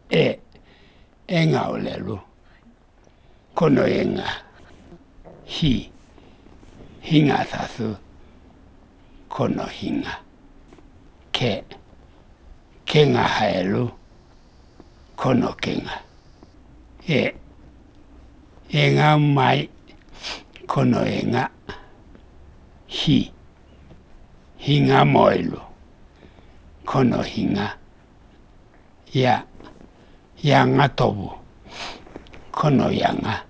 E enga olelu kono enga hinga sasu kono hinga kenga haelu kono kenga enga mai kono enga hinga moilu kono hinga yanga tobu kono yanga